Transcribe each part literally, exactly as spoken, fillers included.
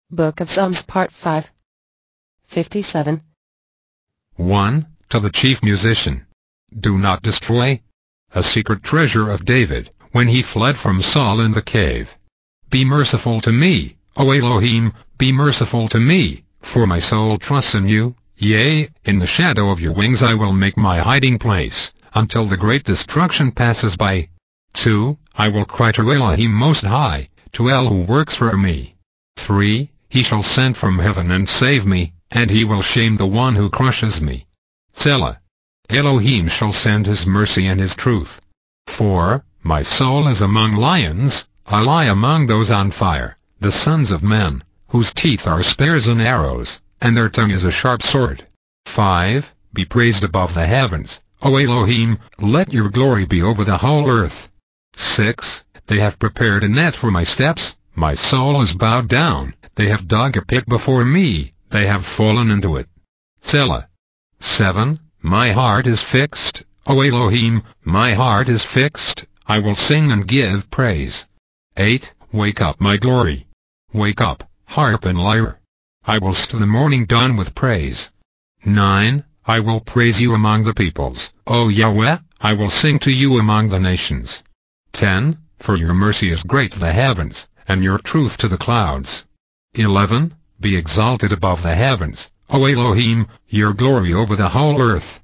Book of Psalms Part five. fifty-seven. one. To the chief musician. Do not destroy. A secret treasure of David, when he fled from Saul in the cave. Be merciful to me, O Elohim, be merciful to me, for my soul trusts in you. Yea, in the shadow of your wings I will make my hiding place, until the great destruction passes by. two. I will cry to Elohim Most High, to El who works for me. three. He shall send from heaven and save me, and he will shame the one who crushes me. Selah. Elohim shall send his mercy and his truth. four. My soul is among lions, I lie among those on fire, the sons of men, whose teeth are spears and arrows, and their tongue is a sharp sword. five. Be praised above the heavens, O Elohim, let your glory be over the whole earth. six. They have prepared a net for my steps, my soul is bowed down, they have dug a pit before me, they have fallen into it. Selah. seven. My heart is fixed, O Elohim, my heart is fixed, I will sing and give praise. eight. Wake up my glory. Wake up, harp and lyre. I will stir the morning dawn with praise. nine. I will praise you among the peoples, O Yahweh, I will sing to you among the nations. ten. For your mercy is great to the heavens, and your truth to the clouds. eleven. Be exalted above the heavens, O Elohim, your glory over the whole earth.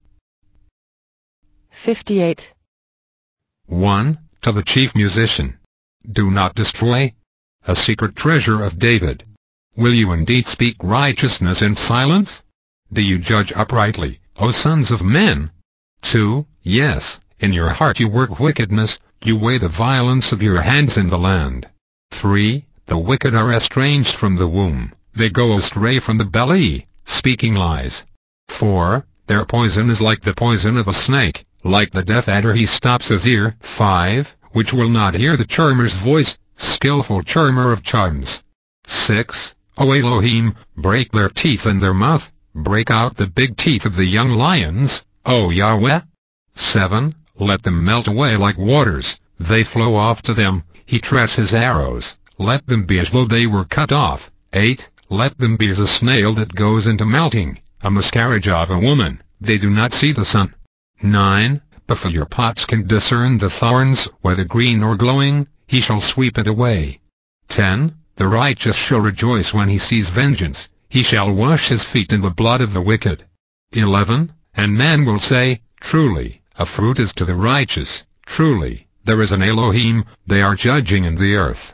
fifty-eight. one. To the chief musician. Do not destroy. A secret treasure of David. Will you indeed speak righteousness in silence? Do you judge uprightly, O sons of men? two. Yes, in your heart you work wickedness, you weigh the violence of your hands in the land. three. The wicked are estranged from the womb, they go astray from the belly, speaking lies. four. Their poison is like the poison of a snake, like the deaf adder he stops his ear. five. Which will not hear the charmer's voice, skillful charmer of charms. six. O Elohim, break their teeth in their mouth, break out the big teeth of the young lions, O Yahweh. seven. Let them melt away like waters, they flow off to them, he treads his arrows, let them be as though they were cut off. eight. Let them be as a snail that goes into melting, a miscarriage of a woman, they do not see the sun. nine. Before your pots can discern the thorns, whether green or glowing, he shall sweep it away. ten. The righteous shall rejoice when he sees vengeance, he shall wash his feet in the blood of the wicked. eleven. And man will say, truly, a fruit is to the righteous, truly, there is an Elohim, they are judging in the earth.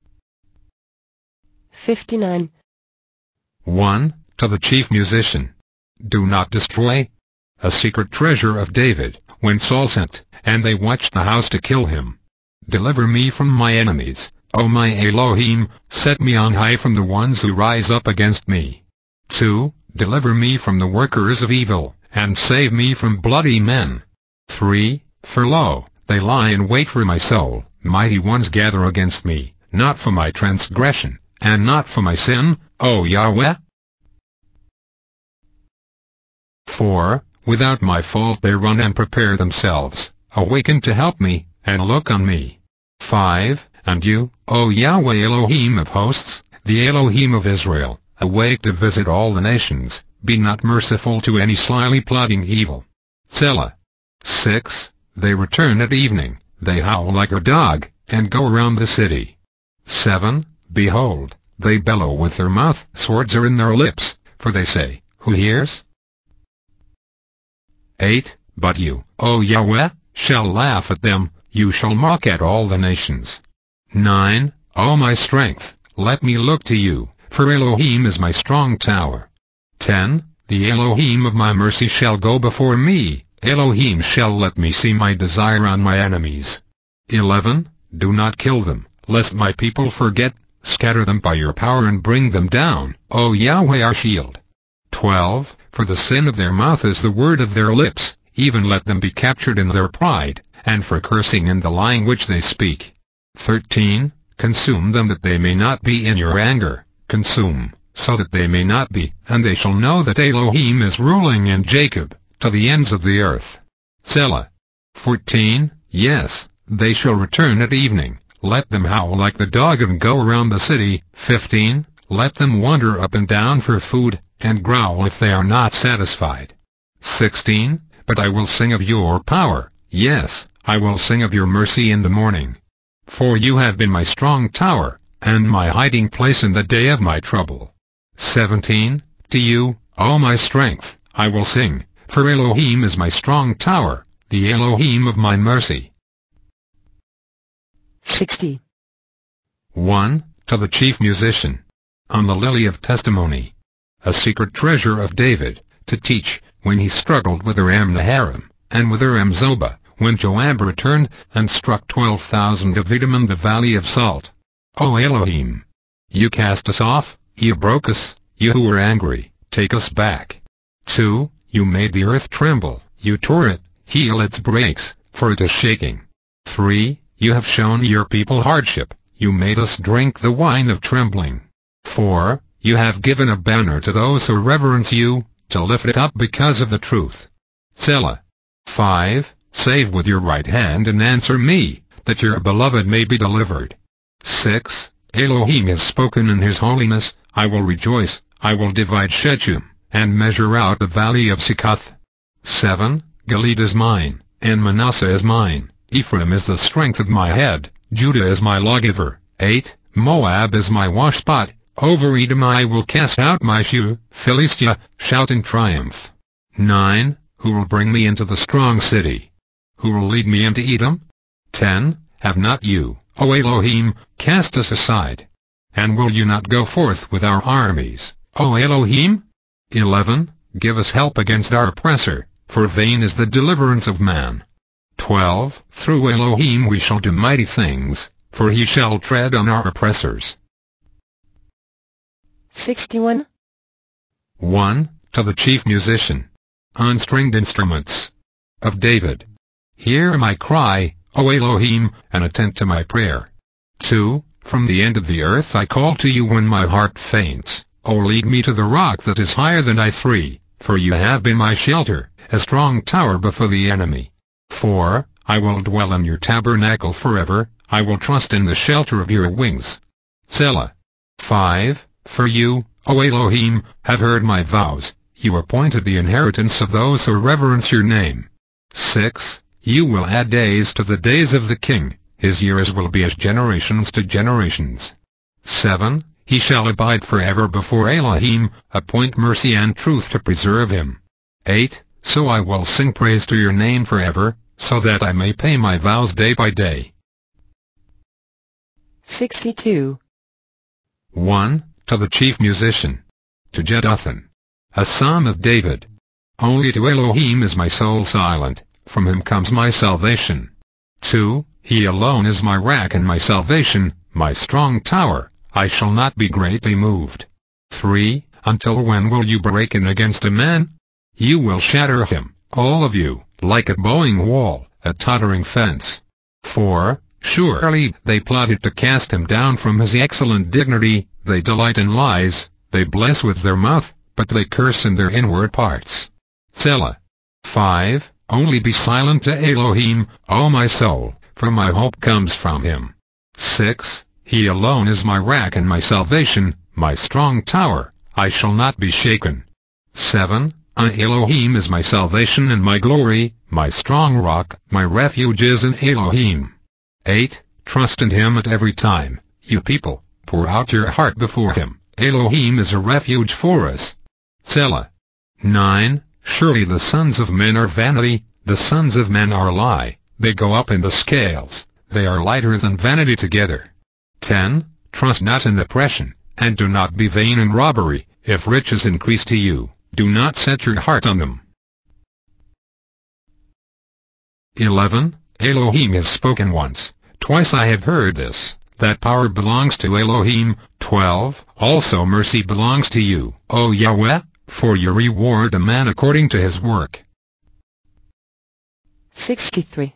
fifty-nine. one. To the chief musician. Do not destroy. A secret treasure of David, when Saul sent, and they watched the house to kill him. Deliver me from my enemies, O my Elohim, set me on high from the ones who rise up against me. two. Deliver me from the workers of evil, and save me from bloody men. three. For lo, they lie in wait for my soul, mighty ones gather against me, not for my transgression, and not for my sin, O Yahweh. four. Without my fault they run and prepare themselves, awaken to help me, and look on me. five. And you, O Yahweh Elohim of hosts, the Elohim of Israel, awake to visit all the nations, be not merciful to any slyly plotting evil. Selah. six. They return at evening, they howl like a dog, and go around the city. seven. Behold, they bellow with their mouth, swords are in their lips, for they say, who hears? eight. But you, O Yahweh, shall laugh at them, you shall mock at all the nations. nine. O my strength, let me look to you, for Elohim is my strong tower. ten. The Elohim of my mercy shall go before me, Elohim shall let me see my desire on my enemies. eleven. Do not kill them, lest my people forget, scatter them by your power and bring them down, O Yahweh our shield. twelve. For the sin of their mouth is the word of their lips, even let them be captured in their pride, and for cursing in the lying which they speak. thirteen. Consume them that they may not be in your anger, consume, so that they may not be, and they shall know that Elohim is ruling in Jacob, to the ends of the earth. Selah. fourteen. Yes, they shall return at evening, let them howl like the dog and go around the city. fifteen. Let them wander up and down for food, and growl if they are not satisfied. sixteen. But I will sing of your power, yes, I will sing of your mercy in the morning. For you have been my strong tower, and my hiding place in the day of my trouble. seventeen. To you, O my strength, I will sing, for Elohim is my strong tower, the Elohim of my mercy. sixty. one. To the chief musician. On the lily of testimony. A secret treasure of David, to teach, when he struggled with Aram-Naharaim, and with Aram-Zobah, when Joab returned, and struck twelve thousand of Edom in the valley of Salt. O Elohim! You cast us off, you broke us, you who were angry, take us back. two. You made the earth tremble, you tore it, heal its breaks, for it is shaking. three. You have shown your people hardship, you made us drink the wine of trembling. four. You have given a banner to those who reverence you, to lift it up because of the truth. Selah. five. Save with your right hand and answer me, that your beloved may be delivered. six. Elohim has spoken in his holiness, I will rejoice, I will divide Shechem, and measure out the valley of Succoth. seven. Gilead is mine, and Manasseh is mine, Ephraim is the strength of my head, Judah is my lawgiver. eight. Moab is my washpot, over Edom I will cast out my shoe, Philistia, shout in triumph. nine. Who will bring me into the strong city? Who will lead me into Edom? ten. Have not you, O Elohim, cast us aside? And will you not go forth with our armies, O Elohim? eleven. Give us help against our oppressor, for vain is the deliverance of man. twelve. Through Elohim we shall do mighty things, for he shall tread on our oppressors. sixty-one. one. To the chief musician. On stringed instruments. Of David. Hear my cry, O Elohim, and attend to my prayer. two. From the end of the earth I call to you when my heart faints, O lead me to the rock that is higher than I. three. For you have been my shelter, a strong tower before the enemy. four. I will dwell in your tabernacle forever, I will trust in the shelter of your wings. Selah. five. For you, O Elohim, have heard my vows, you appointed the inheritance of those who reverence your name. six. You will add days to the days of the king, his years will be as generations to generations. seven. He shall abide forever before Elohim, appoint mercy and truth to preserve him. eight. So I will sing praise to your name forever, so that I may pay my vows day by day. sixty-two. one. To the chief musician. To Jeduthun. A psalm of David. Only to Elohim is my soul silent, from him comes my salvation. two. He alone is my rock and my salvation, my strong tower, I shall not be greatly moved. three. Until when will you break in against a man? You will shatter him, all of you, like a bowing wall, a tottering fence. four. Surely they plotted to cast him down from his excellent dignity, they delight in lies, they bless with their mouth, but they curse in their inward parts. Selah. five. Only be silent to Elohim, O my soul, for my hope comes from him. six. He alone is my rock and my salvation, my strong tower, I shall not be shaken. seven. Elohim is my salvation and my glory, my strong rock, my refuge is in Elohim. eight. Trust in him at every time, you people, pour out your heart before him, Elohim is a refuge for us. Selah. nine. Surely the sons of men are vanity, the sons of men are a lie, they go up in the scales, they are lighter than vanity together. ten. Trust not in oppression, and do not be vain in robbery, if riches increase to you, do not set your heart on them. eleven. Elohim has spoken once, twice I have heard this, that power belongs to Elohim. twelve. Also mercy belongs to you, O Yahweh, for you reward a man according to his work. sixty-three.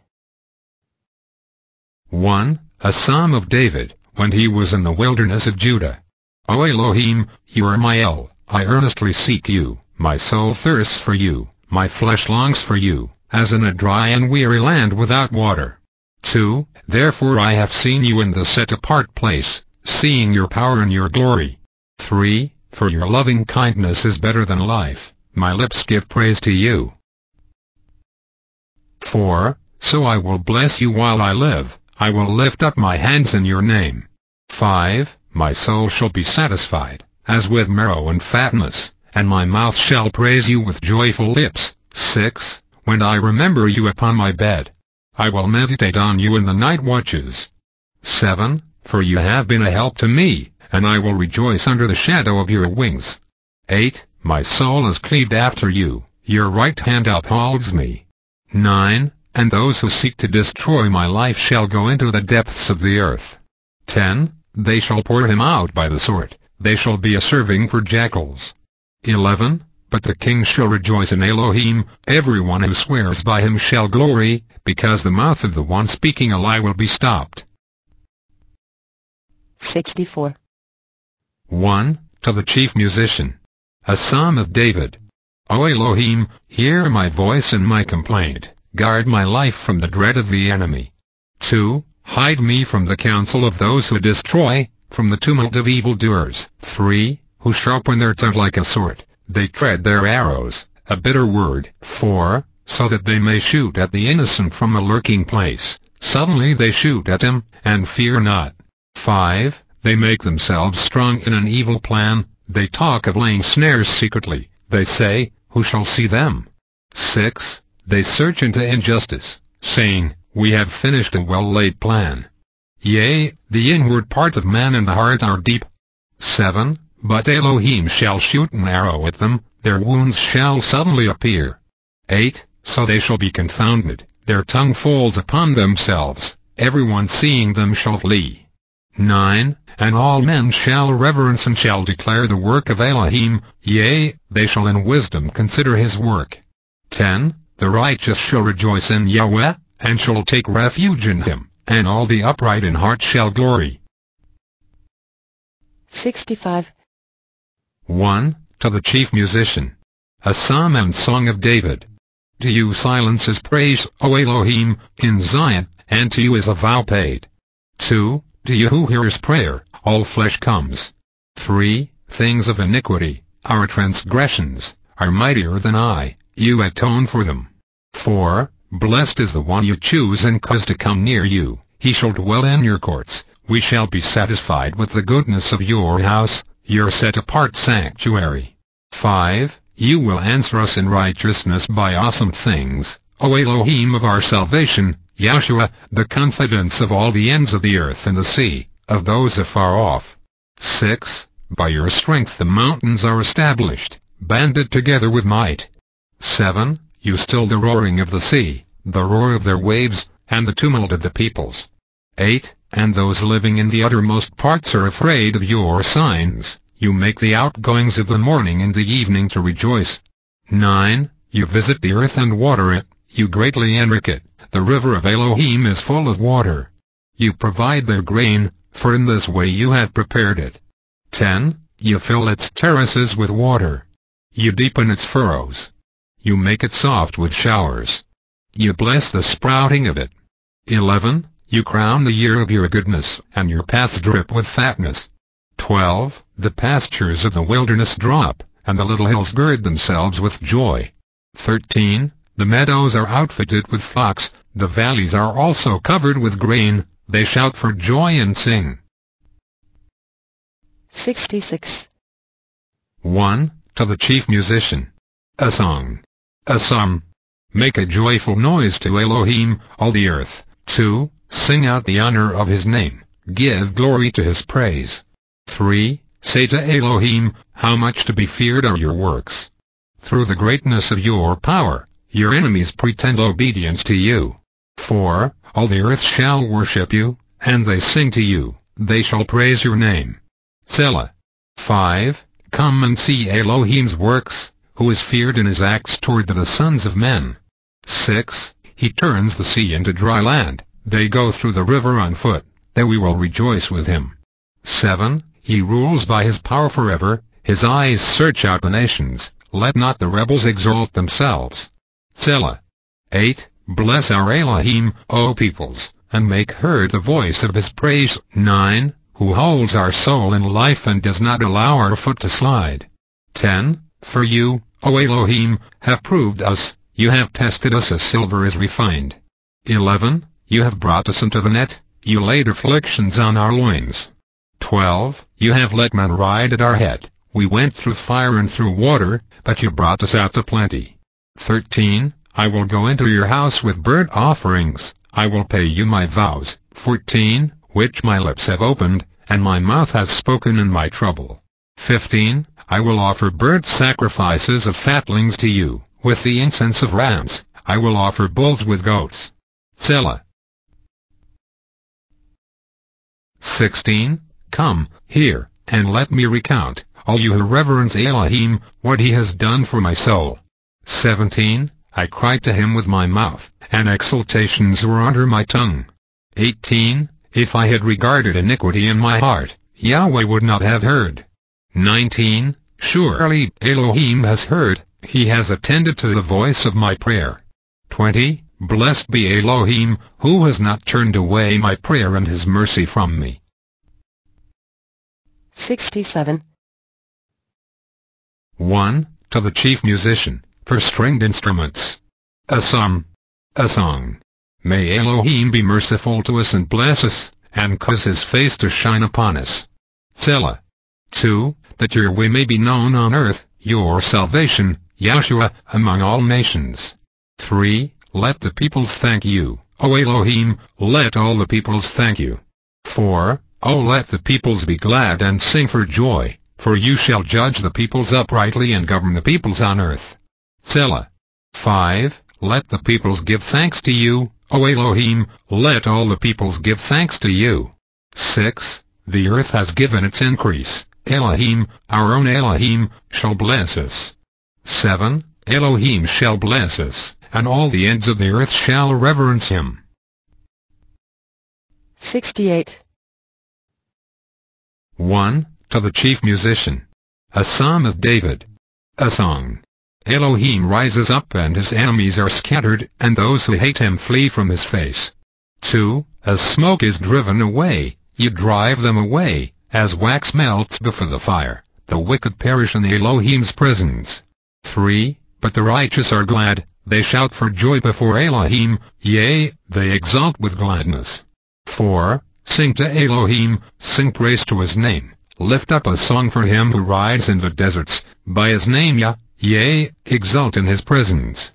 one. A psalm of David, when he was in the wilderness of Judah. O Elohim, you are my El, I earnestly seek you, my soul thirsts for you, my flesh longs for you, as in a dry and weary land without water. two. Therefore I have seen you in the set-apart place, seeing your power and your glory. three. For your loving kindness is better than life, my lips give praise to you. four. So I will bless you while I live, I will lift up my hands in your name. five. My soul shall be satisfied, as with marrow and fatness, and my mouth shall praise you with joyful lips. six. When I remember you upon my bed, I will meditate on you in the night watches. seven. For you have been a help to me, and I will rejoice under the shadow of your wings. eight. My soul is cleaved after you, your right hand upholds me. nine. And those who seek to destroy my life shall go into the depths of the earth. ten. They shall pour him out by the sword, they shall be a serving for jackals. eleven. But the king shall rejoice in Elohim, everyone who swears by him shall glory, because the mouth of the one speaking a lie will be stopped. sixty-four. one. To the chief musician. A psalm of David. O Elohim, hear my voice and my complaint, guard my life from the dread of the enemy. two. Hide me from the counsel of those who destroy, from the tumult of evildoers. three. Who sharpen their tongue like a sword, they tread their arrows, a bitter word. four. So that they may shoot at the innocent from a lurking place, suddenly they shoot at him, and fear not. five. They make themselves strong in an evil plan, they talk of laying snares secretly, they say, who shall see them? six. They search into injustice, saying, we have finished a well-laid plan. Yea, the inward parts of man and the heart are deep. seven. But Elohim shall shoot an arrow at them, their wounds shall suddenly appear. eight. So they shall be confounded, their tongue folds upon themselves, everyone seeing them shall flee. nine. And all men shall reverence and shall declare the work of Elohim, yea, they shall in wisdom consider his work. ten. The righteous shall rejoice in Yahweh, and shall take refuge in him, and all the upright in heart shall glory. sixty-five. one. To the chief musician. A psalm and song of David. To you silence is praise, O Elohim, in Zion, and to you is a vow paid. two. To you who hears prayer, all flesh comes. three. Things of iniquity, our transgressions, are mightier than I, you atone for them. four. Blessed is the one you choose and cause to come near you, he shall dwell in your courts, we shall be satisfied with the goodness of your house, your set-apart sanctuary. five. You will answer us in righteousness by awesome things, O Elohim of our salvation, Yahshua, the confidence of all the ends of the earth and the sea, of those afar off. six. By your strength the mountains are established, banded together with might. seven. You still the roaring of the sea, the roar of their waves, and the tumult of the peoples. eight. And those living in the uttermost parts are afraid of your signs, you make the outgoings of the morning and the evening to rejoice. nine. You visit the earth and water it, you greatly enrich it, the river of Elohim is full of water. You provide their grain, for in this way you have prepared it. ten. You fill its terraces with water. You deepen its furrows. You make it soft with showers. You bless the sprouting of it. eleven. You crown the year of your goodness, and your paths drip with fatness. twelve. The pastures of the wilderness drop, and the little hills gird themselves with joy. thirteen. The meadows are outfitted with flocks, the valleys are also covered with grain, they shout for joy and sing. sixty-six. one. To the chief musician. A song. A psalm. Make a joyful noise to Elohim, all the earth. two. Sing out the honor of his name, give glory to his praise. three. Say to Elohim, how much to be feared are your works. Through the greatness of your power, your enemies pretend obedience to you. four. All the earth shall worship you, and they sing to you, they shall praise your name. Selah. five. Come and see Elohim's works, who is feared in his acts toward the sons of men. six. He turns the sea into dry land, they go through the river on foot, that we will rejoice with him. seven. He rules by his power forever, his eyes search out the nations, let not the rebels exalt themselves. Selah. eight. Bless our Elohim, O peoples, and make heard the voice of his praise. nine. who holds our soul in life and does not allow our foot to slide. ten. For you, O Elohim, have proved us, you have tested us as silver is refined. eleven. You have brought us into the net, you laid afflictions on our loins. twelve. You have let men ride at our head, we went through fire and through water, but you brought us out to plenty. thirteen. I will go into your house with burnt offerings, I will pay you my vows. fourteen. Which my lips have opened, and my mouth has spoken in my trouble. fifteen. I will offer burnt sacrifices of fatlings to you, with the incense of rams, I will offer bulls with goats. Selah. sixteen. Come, hear, and let me recount, all you who reverence Elohim, what he has done for my soul. seventeen. I cried to him with my mouth, and exultations were under my tongue. eighteen. If I had regarded iniquity in my heart, Yahweh would not have heard. nineteen. Surely Elohim has heard, he has attended to the voice of my prayer. twenty. Blessed be Elohim, who has not turned away my prayer and his mercy from me. sixty-seven. one. To the chief musician, for stringed instruments. A psalm. A song. May Elohim be merciful to us and bless us, and cause his face to shine upon us. Selah. two. That your way may be known on earth, your salvation, Yahshua, among all nations. three. Let the peoples thank you, O Elohim, let all the peoples thank you. four. O let the peoples be glad and sing for joy, for you shall judge the peoples uprightly and govern the peoples on earth. Selah. five. Let the peoples give thanks to you, O Elohim, let all the peoples give thanks to you. six. The earth has given its increase, Elohim, our own Elohim, shall bless us. seven. Elohim shall bless us, and all the ends of the earth shall reverence him. sixty-eight. one. To the chief musician. A psalm of David. A song. Elohim rises up and his enemies are scattered, and those who hate him flee from his face. two. As smoke is driven away, you drive them away, as wax melts before the fire, the wicked perish in Elohim's presence. three. But the righteous are glad, they shout for joy before Elohim, yea, they exult with gladness. four. Sing to Elohim, sing praise to his name, lift up a song for him who rides in the deserts, by his name Yah, yea, exult in his presence.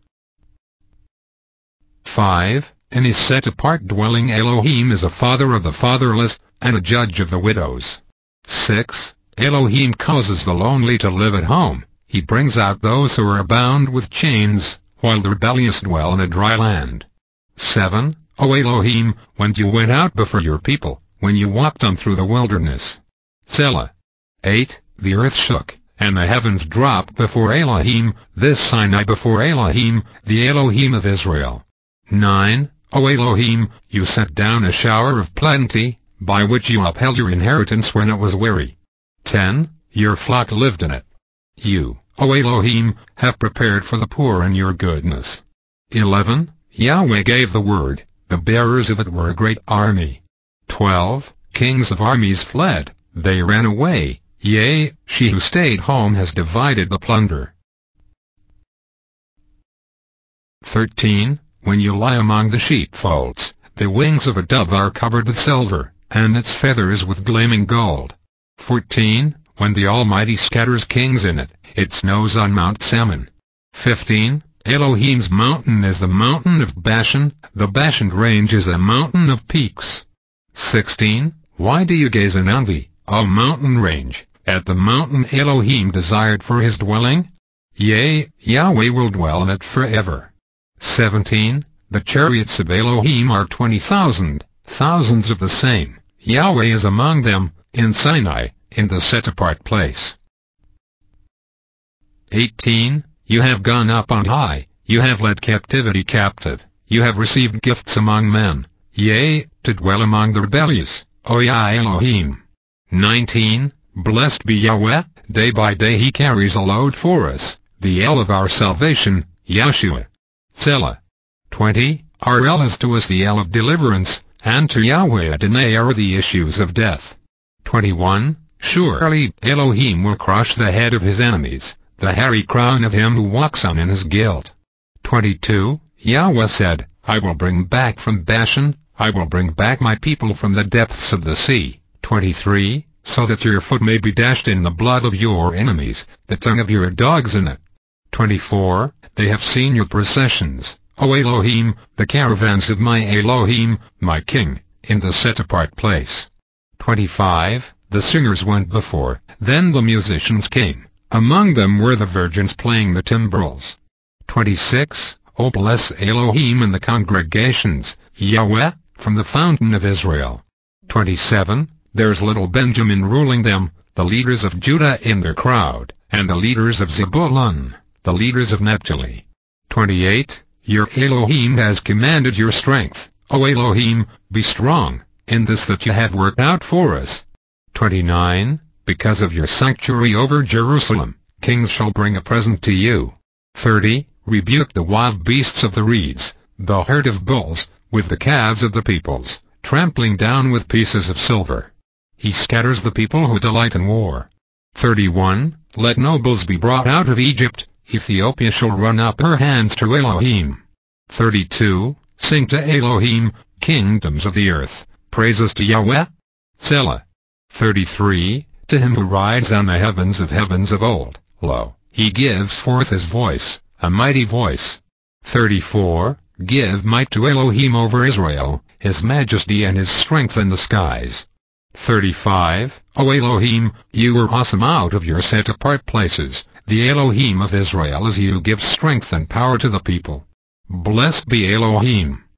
five. In his set-apart dwelling Elohim is a father of the fatherless, and a judge of the widows. six. Elohim causes the lonely to live at home, he brings out those who are bound with chains, while the rebellious dwell in a dry land. seven. O Elohim, when you went out before your people, when you walked them through the wilderness. Selah. eight. The earth shook, and the heavens dropped before Elohim, this Sinai before Elohim, the Elohim of Israel. nine. O Elohim, you sent down a shower of plenty, by which you upheld your inheritance when it was weary. ten. Your flock lived in it. You, O Elohim, have prepared for the poor in your goodness. eleven. Yahweh gave the word, the bearers of it were a great army. twelve. Kings of armies fled, they ran away, yea, she who stayed home has divided the plunder. thirteen. When you lie among the sheepfolds, the wings of a dove are covered with silver, and its feathers with gleaming gold. fourteen. When the Almighty scatters kings in it, it snows on Mount Salmon. fifteen. Elohim's mountain is the mountain of Bashan, the Bashan range is a mountain of peaks. sixteen. Why do you gaze in envy, O mountain range, at the mountain Elohim desired for his dwelling? Yea, Yahweh will dwell in it forever. seventeen. The chariots of Elohim are twenty thousand, thousands of the same, Yahweh is among them, in Sinai, in the set-apart place. eighteen. You have gone up on high, you have led captivity captive, you have received gifts among men, yea, to dwell among the rebellious, O Yah Elohim. nineteen. Blessed be Yahweh, day by day he carries a load for us, the El of our salvation, Yahshua. Selah. twenty. Our El is to us the El of deliverance, and to Yahweh Adonai are the issues of death. twenty-one. Surely Elohim will crush the head of his enemies, the hairy crown of him who walks on in his guilt. twenty-two. Yahweh said, I will bring back from Bashan, I will bring back my people from the depths of the sea. twenty-three. So that your foot may be dashed in the blood of your enemies, the tongue of your dogs in it. twenty-four. They have seen your processions, O Elohim, the caravans of my Elohim, my King, in the set-apart place. twenty-five. The singers went before, then the musicians came, among them were the virgins playing the timbrels. twenty-six. O bless Elohim in the congregations, Yahweh, from the fountain of Israel. twenty-seven. There's little Benjamin ruling them, the leaders of Judah in their crowd, and the leaders of Zebulun, the leaders of Naphtali. twenty-eight. Your Elohim has commanded your strength, O Elohim, be strong, in this that you have worked out for us. twenty-nine. Because of your sanctuary over Jerusalem, kings shall bring a present to you. thirty. Rebuke the wild beasts of the reeds, the herd of bulls, with the calves of the peoples, trampling down with pieces of silver. He scatters the people who delight in war. thirty-one. Let nobles be brought out of Egypt, Ethiopia shall run up her hands to Elohim. thirty-two. Sing to Elohim, kingdoms of the earth, praises to Yahweh. Selah. thirty-three. To him who rides on the heavens of heavens of old, lo, he gives forth his voice, a mighty voice. thirty-four. Give might to Elohim over Israel, his majesty and his strength in the skies. thirty-five. O Elohim, you are awesome out of your set-apart places, the Elohim of Israel is he who gives strength and power to the people. Blessed be Elohim.